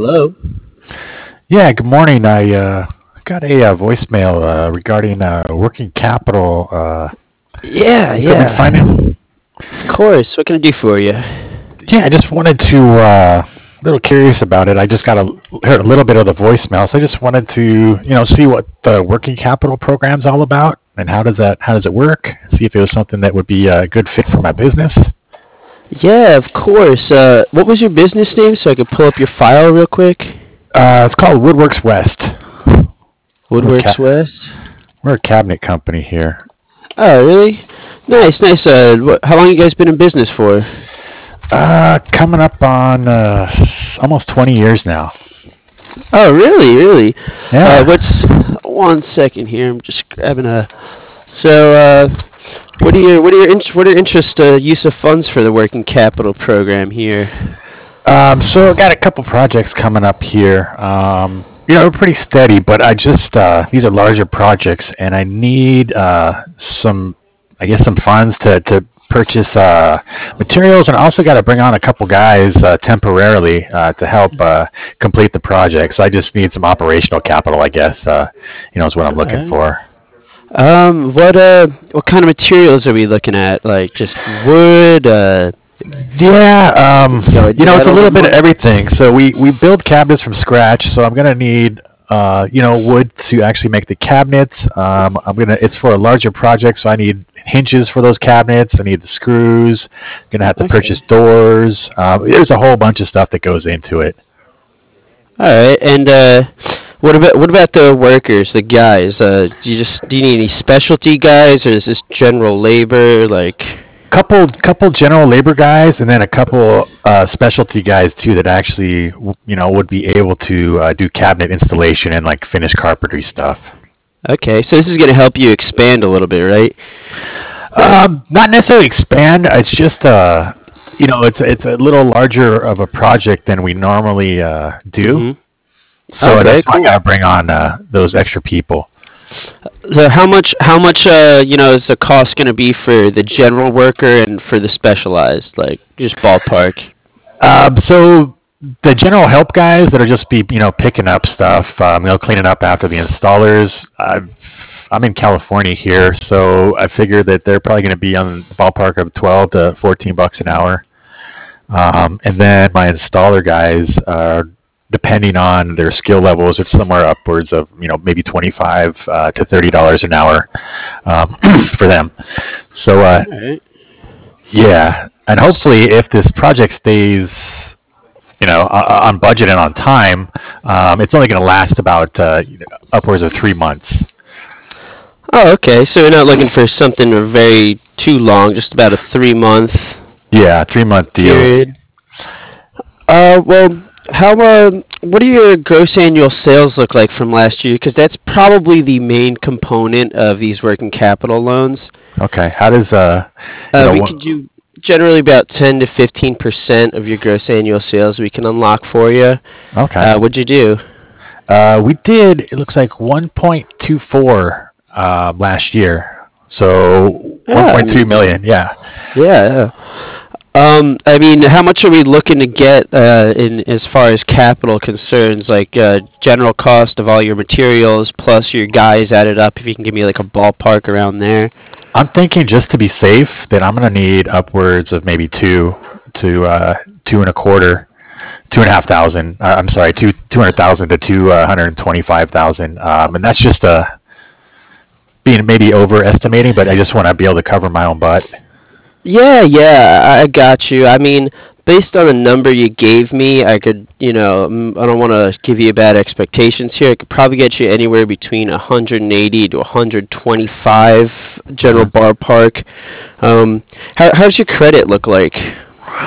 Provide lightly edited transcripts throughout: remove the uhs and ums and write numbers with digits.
Hello. Yeah, good morning. I got a voicemail regarding working capital Yeah, equipment yeah. finance. Of course. What can I do for you? Yeah, I just wanted to a little curious about it. I just got heard a little bit of the voicemail, so I just wanted to see what the working capital program's all about and how does it work? See if it was something that would be a good fit for my business. Yeah, of course. What was your business name so I could pull up your file real quick? It's called Woodworks West. We're a, Woodworks ca- West. we're a cabinet company here. Oh, really? Nice, nice. How long you guys been in business for? Coming up on almost 20 years now. Oh, really, really. Yeah. What's 1 second here? I'm just grabbing a. So, what are interest use of funds for the working capital program here? So I got a couple projects coming up here. We're pretty steady, but I just these are larger projects, and I need some funds to purchase materials, and I also got to bring on a couple guys temporarily to help complete the project. So I just need some operational capital, I guess. Is what I'm looking Alright. for. What kind of materials are we looking at? Like just wood, Yeah, it's a metal little bit of more? everything. So we build cabinets from scratch. So I'm gonna need wood to actually make the cabinets. It's for a larger project, so I need hinges for those cabinets. I need the screws. Gonna have to purchase Okay. doors. There's a whole bunch of stuff that goes into it. All right. And what about the workers, the guys? Do you need any specialty guys, or is this general labor? Like, Couple general labor guys, and then a couple specialty guys too that actually would be able to do cabinet installation and like finished carpentry stuff. okay, so this is gonna help you expand a little bit, right? Not necessarily expand. It's just it's a little larger of a project than we normally do. Mm-hmm. So Okay, that's why I cool. gotta bring on those extra people. So how much is the cost gonna be for the general worker and for the specialized? Like, just ballpark. So the general help guys that are just be picking up stuff, cleaning up after the installers. I'm in California here, so I figure that they're probably going to be on the ballpark of 12 to 14 bucks an hour. And then my installer guys, depending on their skill levels, it's somewhere upwards of maybe 25 to $30 an hour for them. So All right. yeah, and hopefully, if this project stays on budget and on time, it's only going to last about upwards of 3 months. Oh, okay. So you're not looking for something very too long, just about a 3 month Yeah, 3 month deal. period. Well, what do your gross annual sales look like from last year? Because that's probably the main component of these working capital loans. Okay, how does We what? could do generally about 10 to 15% of your gross annual sales we can unlock for you. Okay, What'd you do? we did. It looks like 1.24 last year, so Yeah, I 1.3 mean, million. Yeah. yeah. I mean, how much are we looking to get in as far as capital concerns, like general cost of all your materials plus your guys added up? If you can give me like a ballpark around there. I'm thinking just to be safe that I'm gonna need upwards of maybe two and a quarter, 2,500. I'm sorry, 200,000 to 225,000. And that's just being maybe overestimating, but I just want to be able to cover my own butt. Yeah, yeah, I got you. I mean, based on the number you gave me, I could, I don't want to give you bad expectations here. I could probably get you anywhere between 180 to 125 general Hmm. ballpark. How's your credit look like?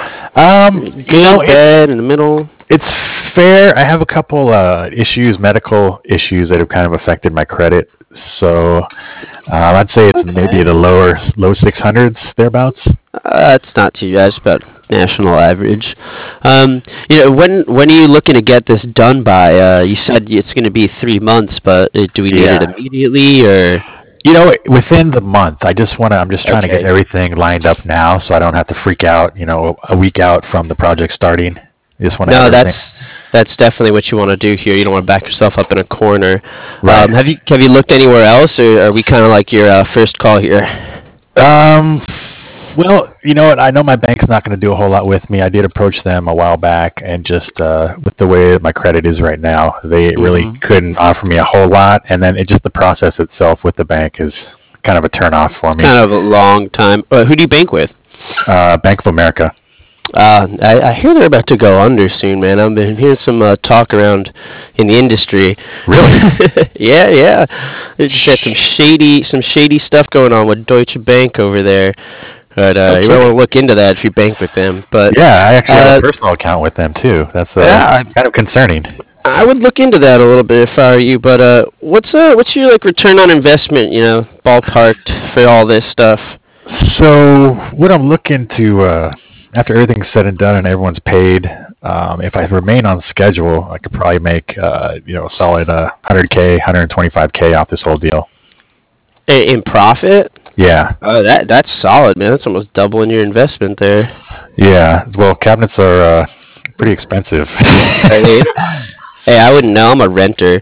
Good, It's bad, in the middle? it's fair. I have a couple medical issues that have kind of affected my credit. So I'd say it's maybe Okay. the low 600s thereabouts. That's not too bad. It's about national average. When are you looking to get this done by? You said it's going to be 3 months, but do we need it Yeah. immediately or? Within the month, I'm just trying to get Okay. everything lined up now so I don't have to freak out, a week out from the project starting. I just want to have No, everything. That's definitely what you want to do here. You don't want to back yourself up in a corner. Right. Have you looked anywhere else, or are we kind of like your first call here? Um, well, you know what? I know my bank's not going to do a whole lot with me. I did approach them a while back, and just with the way my credit is right now, they really Hmm. couldn't offer me a whole lot. And then it just the process itself with the bank is kind of a turn off for me. Kind of a long time. Who do you bank with? Bank of America. I hear they're about to go under soon, man. I've been hearing some talk around in the industry. Really? Yeah, yeah. They just had Shh. some shady stuff going on with Deutsche Bank over there. But No you might want kidding. to look into that if you bank with them. But Yeah, I actually have a uh, personal account with them too. That's yeah, kind of concerning. I would look into that a little bit if I were you. But what's your like return on investment? Ballparked for all this stuff. So what I'm looking to, after everything's said and done and everyone's paid, if I remain on schedule, I could probably make, a solid 100K, 125K off this whole deal. In profit. Yeah, That's solid, man. That's almost doubling your investment there. yeah. Well, cabinets are pretty expensive. I mean, hey, I wouldn't know. I'm a renter.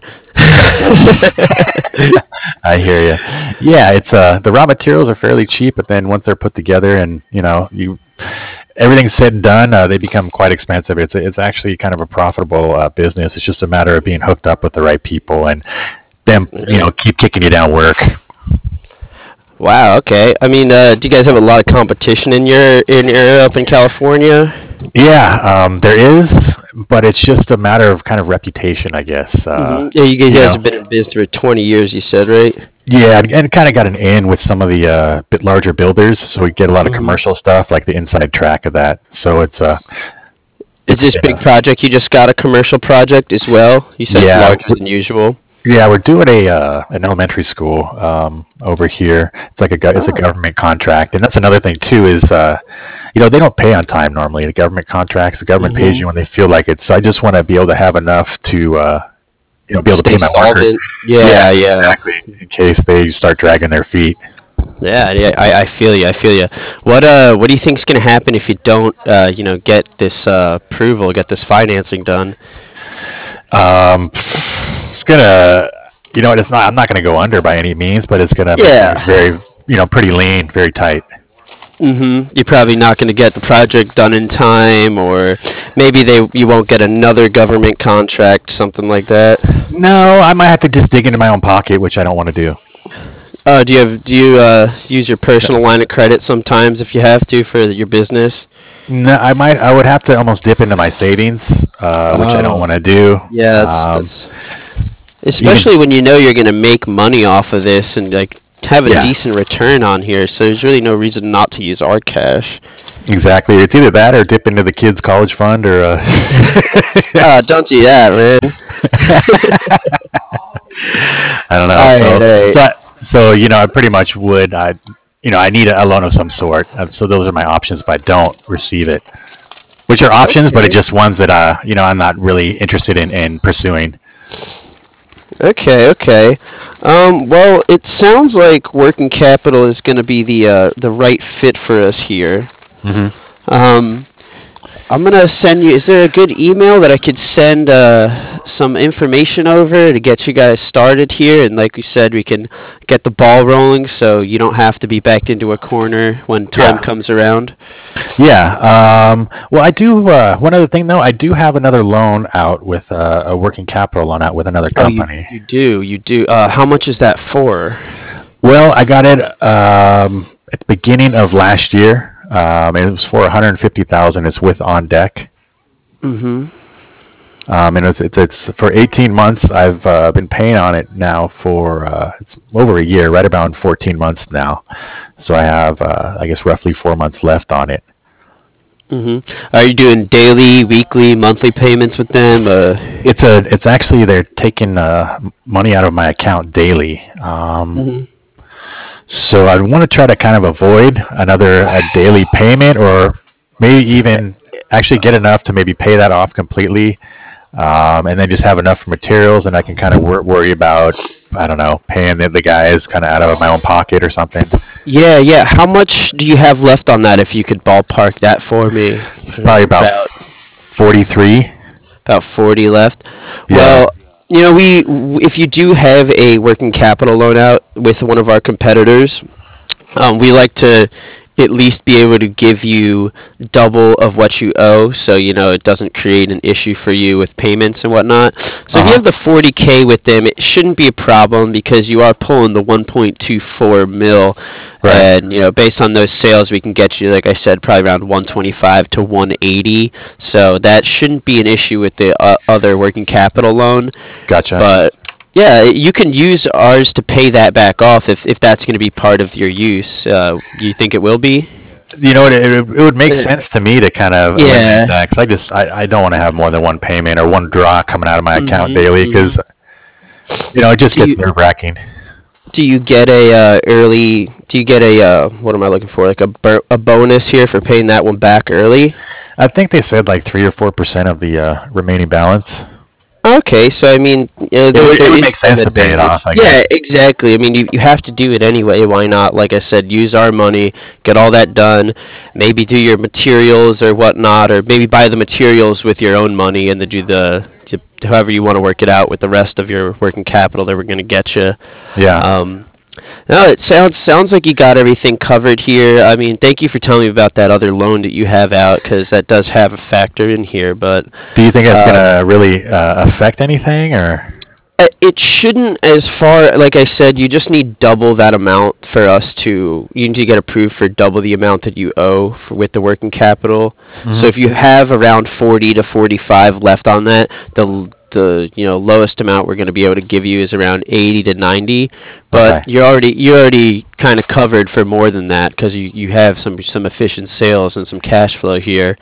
I hear you. Yeah, it's the raw materials are fairly cheap, but then once they're put together and you everything's said and done, they become quite expensive. It's actually kind of a profitable business. It's just a matter of being hooked up with the right people and them, Yeah. keep kicking you down work. Wow. Okay. I mean, do you guys have a lot of competition in your up in California? Yeah, there is, but it's just a matter of kind of reputation, I guess. Yeah, you You guys know, have been in business for 20 years. You said, right? yeah, and kind of got an in with some of the bit larger builders, so we get a lot of Hmm. commercial stuff, like the inside track of that. So Is it's this big project you just got a commercial project as well? You said it's yeah, larger than usual. yeah, we're doing an elementary school over here. It's like it's a Oh. government contract, and that's another thing too is they don't pay on time normally. The government contracts, the government pays Hmm. you when they feel like it. So I just want to be able to have enough to be able to Stay pay my workers. solvent. Yeah, Yeah, yeah. exactly. In case they start dragging their feet. Yeah, yeah, I feel you. I feel you. What do you think's gonna happen if you don't, get this approval, get this financing done? It's gonna, it's not. I'm not gonna go under by any means, but it's gonna make Yeah. things very, pretty lean, very tight. You're probably not gonna get the project done in time, or maybe you won't get another government contract, something like that. No, I might have to just dig into my own pocket, which I don't want to do. Do you use your personal line of credit sometimes if you have to for your business? No, I would have to almost dip into my savings, which I don't Oh, want to do. yeah, Um, that's even especially when you know you're gonna make money off of this and like have a Yeah, decent return on here. So there's really no reason not to use our cash. exactly. It's either that or dip into the kids' college fund or. Don't do that, man. I don't know. All right, all right. I pretty much would. I need a loan of some sort. So those are my options if I don't receive it. Which are options, but it's Okay. just ones that I'm not really interested in pursuing. Okay, okay. Well, it sounds like working capital is going to be the right fit for us here. Hmm. Um, I'm gonna send you. Is there a good email that I could send some information over to get you guys started here? And like we said, we can get the ball rolling, so you don't have to be backed into a corner when time Yeah. comes around. Yeah. Well, I do. One other thing, though, I do have another loan out with a working capital loan out with another Oh, you company. you do you do. How much is that for? Well, I got it at the beginning of last year. It was for 150,000. It's with On Deck. Mm-hmm. And it's for 18 months. I've been paying on it now for it's over a year, right around 14 months now. So I have, I guess, roughly 4 months left on it. Mm-hmm. Are you doing daily, weekly, monthly payments with them? It's actually they're taking money out of my account daily. Mhm. So I want to try to kind of avoid another daily payment, or maybe even actually get enough to maybe pay that off completely, and then just have enough for materials, and I can kind of worry about, I don't know, paying the guys kind of out of my own pocket or something. Yeah, yeah. How much do you have left on that? If you could ballpark that for me, Probably about about 43. About 40 left. Yeah. Well, if you do have a working capital loan out with one of our competitors, we like to at least be able to give you double of what you owe, so it doesn't create an issue for you with payments and whatnot. So if you Uh-huh. have the 40K with them, it shouldn't be a problem because you are pulling the 1.24 mil, Right. and based on those sales, we can get you, like I said, probably around 125 to 180. So that shouldn't be an issue with the other working capital loan. Gotcha. But yeah, you can use ours to pay that back off if that's going to be part of your use. You think it will be? You know what? It would make Uh, sense to me to kind of eliminate Yeah. that because I don't want to have more than one payment or one draw coming out of my account Mhm. daily because Mhm. it just Do gets you nerve wracking. do you get a early? Do you get a what am I looking for? Like a bonus here for paying that one back early? I think they said like 3 or 4% of the remaining balance. Okay, so I mean, It there would is make some sense to pay it advantage. off, I Yeah, guess. exactly. I mean, you have to do it anyway. Why not? Like I said, use our money, get all that done. Maybe do your materials or whatnot, or maybe buy the materials with your own money, and then however you want to work it out with the rest of your working capital that we're going to get you. Yeah. Um, no, it sounds like you got everything covered here. I mean, thank you for telling me about that other loan that you have out because that does have a factor in here. But Do you think that's um, gonna really affect anything, or? it shouldn't, as far like I said, you just need double that amount for us to. You need to get approved for double the amount that you owe with the working capital. So Hmm. if you have around 40 to 45 left on that, the lowest amount we're going to be able to give you is around 80 to 90, but Okay. you're already kind of covered for more than that because you have some efficient sales and some cash flow here.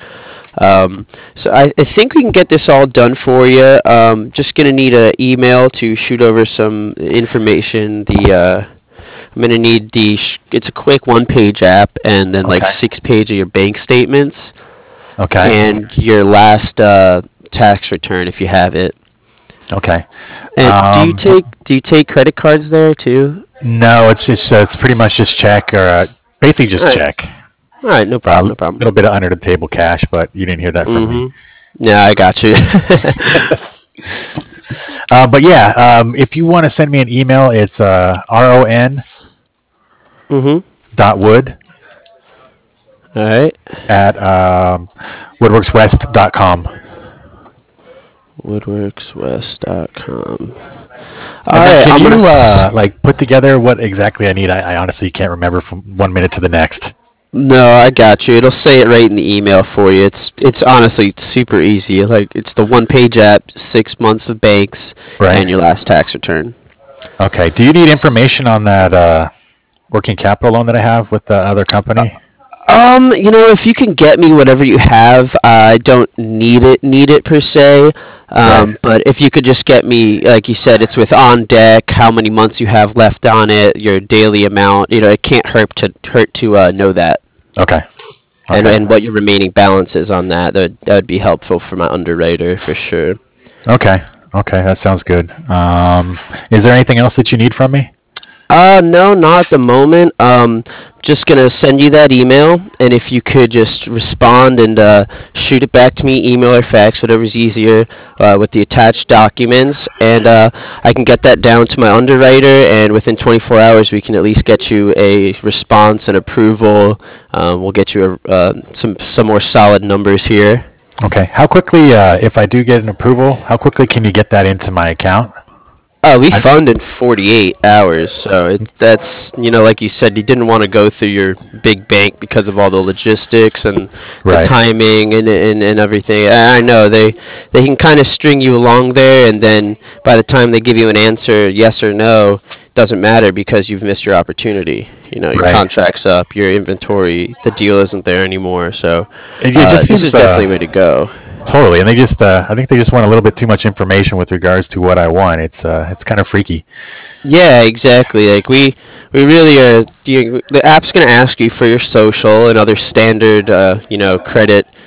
So I think we can get this all done for you. Just gonna need an email to shoot over some information. I'm gonna need it's a quick one-page app, and then like Okay. 6 page of your bank statements Okay. and your last tax return if you have it. Okay. And Um, do you take credit cards there too? no, it's pretty much just check or basically All just right, check. all right, no A problem, no problem. little bit of under the table cash, but you didn't hear that from me. Mm-hmm. Yeah, I got you. But yeah, if you want to send me an email, it's ron Mm-hmm. dot wood All right. at woodworkswest.com. Woodworkswest.com. All And then right, can I'm you gonna. like put together what exactly I need? I honestly can't remember from 1 minute to the next. No, I got you. It'll say it right in the email for you. It's honestly super easy. Like it's the one-page app, 6 months of banks, and Right. your last tax return. Okay. Do you need information on that working capital loan that I have with the other company? If you can get me whatever you have, I don't need it per se. Right. But if you could just get me, like you said, it's with on deck, how many months you have left on it, your daily amount. It can't hurt to know that. Okay. and Okay. and what your remaining balance is on that. That would be helpful for my underwriter for sure. Okay. Okay. That sounds good. Is there anything else that you need from me? No, not at the moment. Just gonna send you that email, and if you could just respond and shoot it back to me, email or fax, whatever's easier, with the attached documents, and I can get that down to my underwriter, and within 24 hours we can at least get you a response and approval. We'll get you some more solid numbers here. Okay. How quickly, if I do get an approval, how quickly can you get that into my account? Oh, we I, fund in 48 hours, so that's like you said, you didn't want to go through your big bank because of all the logistics and the right. timing and everything. I know they can kind of string you along there, and then by the time they give you an answer, yes or no, doesn't matter because you've missed your opportunity. Your Right. contract's up, your inventory, the deal isn't there anymore. So It just this is seems definitely a way to go. totally, and I think they just want a little bit too much information with regards to what I want. It's kind of freaky. Yeah, exactly. Like we really are. The app's gonna ask you for your social and other standard, credit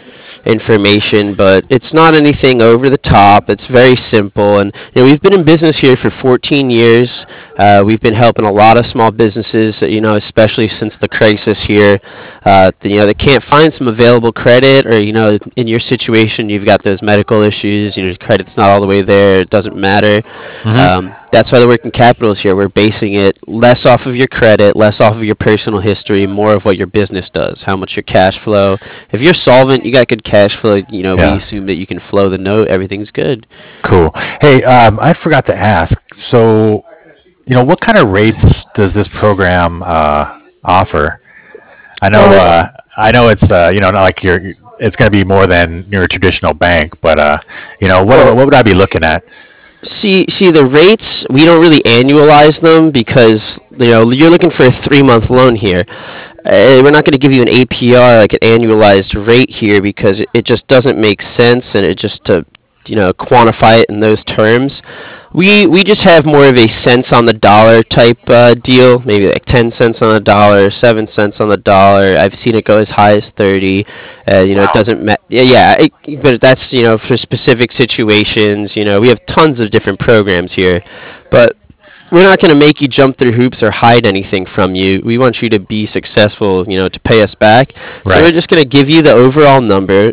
information, but it's not anything over the top. It's very simple, and we've been in business here for 14 years. We've been helping a lot of small businesses, especially since the crisis here. They can't find some available credit, or in your situation, you've got those medical issues. Credit's not all the way there. It doesn't matter. Mm-hmm. That's why the working capital is here. We're basing it less off of your credit, less off of your personal history, more of what your business does, how much your cash flow. If you're solvent, you got good cash flow. We assume that you can flow the note. Everything's good. Cool. Hey, I forgot to ask. So, what kind of rates does this program offer? I know, it's not like it's going to be more than your traditional bank, but what would I be looking at? See, the rates, we don't really annualize them because you're looking for a 3-month loan here. We're not going to give you an APR, like an annualized rate here, because it just doesn't make sense, and it just to quantify it in those terms. We just have more of a cents on the dollar type deal, maybe like 10 cents on the dollar, 7 cents on the dollar. I've seen it go as high as 30. It doesn't matter. But that's for specific situations. We have tons of different programs here, but we're not going to make you jump through hoops or hide anything from you. We want you to be successful, to pay us back. Right. So we're just going to give you the overall number.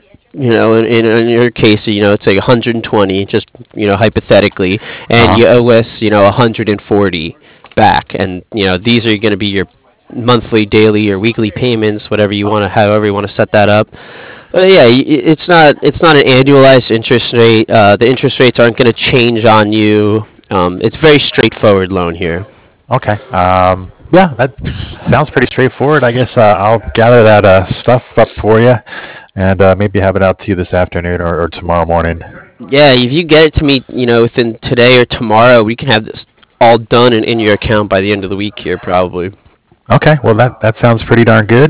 In your case, it's like 120, just hypothetically, and you owe us 140 back, and these are going to be your monthly, daily, or weekly payments, however you want to set that up. But yeah, it's not an annualized interest rate. The interest rates aren't going to change on you. It's very straightforward loan here. Okay. Yeah, that sounds pretty straightforward. I guess I'll gather that stuff up for you, and maybe have it out to you this afternoon or tomorrow morning. Yeah, if you get it to me, within today or tomorrow, we can have this all done and in your account by the end of the week here, probably. Okay. Well, that sounds pretty darn good.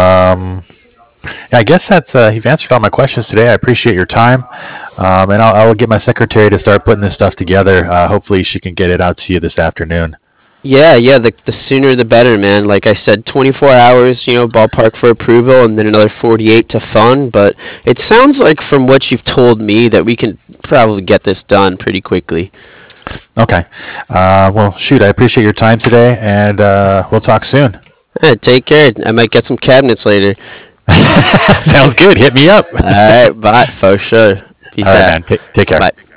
Yeah, I guess that's you've answered all my questions today. I appreciate your time, and I'll get my secretary to start putting this stuff together. Hopefully, she can get it out to you this afternoon. Yeah. The sooner the better, man. Like I said, 24 hours, ballpark for approval, and then another 48 to fund. But it sounds like from what you've told me that we can probably get this done pretty quickly. Okay. Well, shoot, I appreciate your time today, and we'll talk soon. Take care. I might get some cabinets later. Sounds good. Hit me up. All right, bye. For sure. Peace All right, out. man. Take care. Bye.